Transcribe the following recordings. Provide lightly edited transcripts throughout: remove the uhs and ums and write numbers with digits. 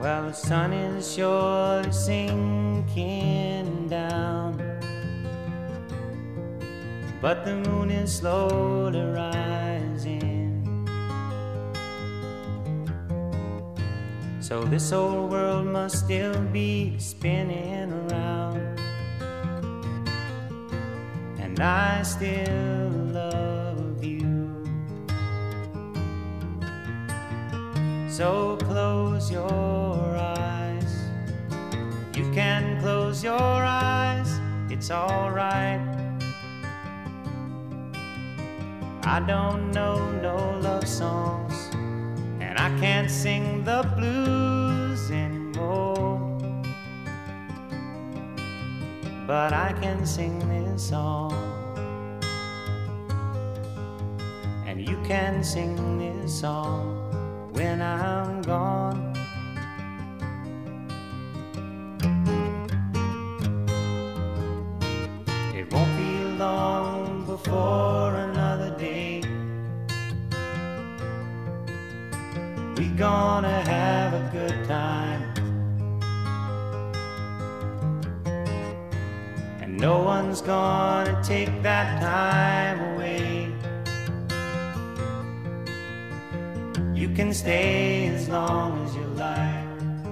Well, the sun is surely sinking down, but the moon is slowly rising. So this old world must still be spinning around, and I still love you. So close your eyes. You can close your eyes, it's alright. I don't know no love songs, and I can't sing the blues anymore, but I can sing this song, and you can sing this song when I'm gone. It won't be long before another day we gonna have a good time, and no one's gonna take that time away. You can stay as long as you like.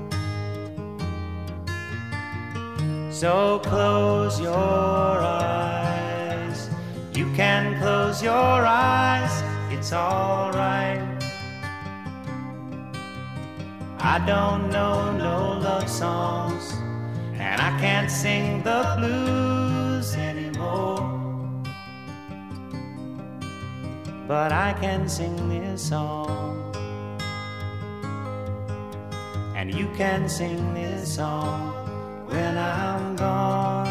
So close your eyes. You can close your eyes, it's alright. I don't know no love songs, and I can't sing the blues anymore, but I can sing this song, and you can sing this song when I'm gone.